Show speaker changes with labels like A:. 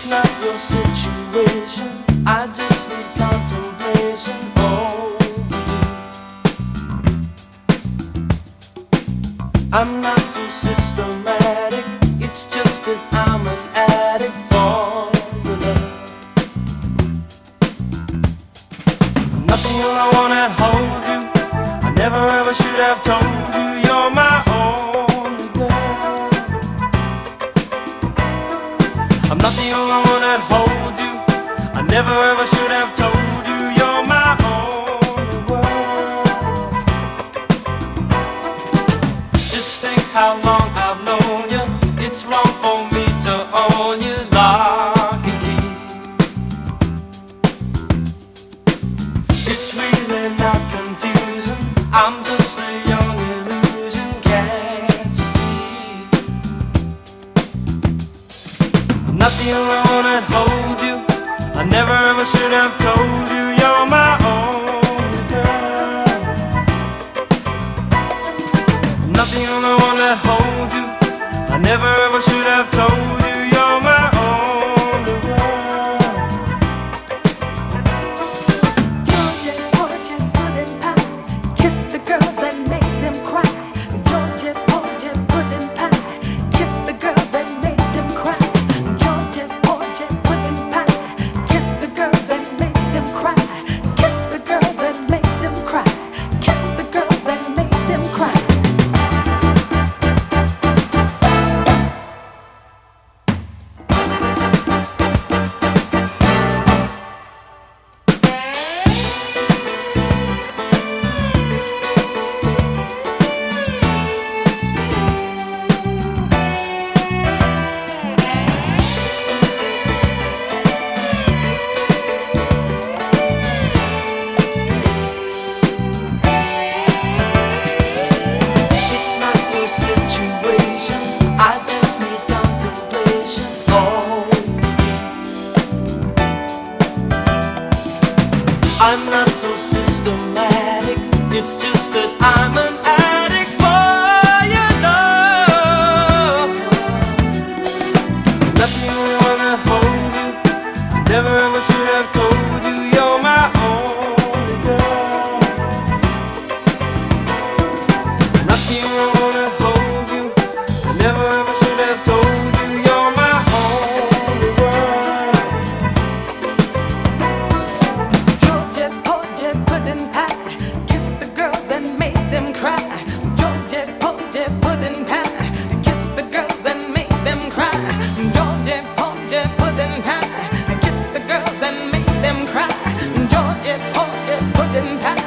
A: not your situation. I just need contemplation over you. I'm not so systematic. It's just that I'm an addict for your love. Nothing I wanna hold you. I never ever should have told you you're my only girl. I'm not the only one that holds you. I never ever should have told you you're my only world. Just think how long I've known you. It's wrong for me to own you lock and key. It's really not confusing. I'm just a young illusion, can't you see? I'm not the only one that holds you. I never ever should have told you you're my only girl. I'm not the only one that holds you. I never ever should have told you you're my only world.
B: Georgia, Georgia, pudding pie. Kiss the girls and make them cry. Georgia, Georgia, pudding pie. Kiss the girls and make them cry. Georgia, Georgia, pudding pie. Kiss the girls and make them cry. Kiss the girls and make them cry. Kiss the girls and make them cry.
A: It's not your situation. I just need contemplation over you. I'm not so systematic. It's just that I'm an addict for your love. Not the only one that holds you. I never ever should have told you you're my only girl. Not the only one that holds you. I never ever should have told you you're my only world.
B: Georgia, Georgia, pudding pie. Kiss the girls and make them cry. Georgia, Georgia, pudding pie. Kiss the girls and make them cry. Georgia, Georgia, pudding pie. Kiss the girls and make them cry. Georgia, Georgia, pudding pie.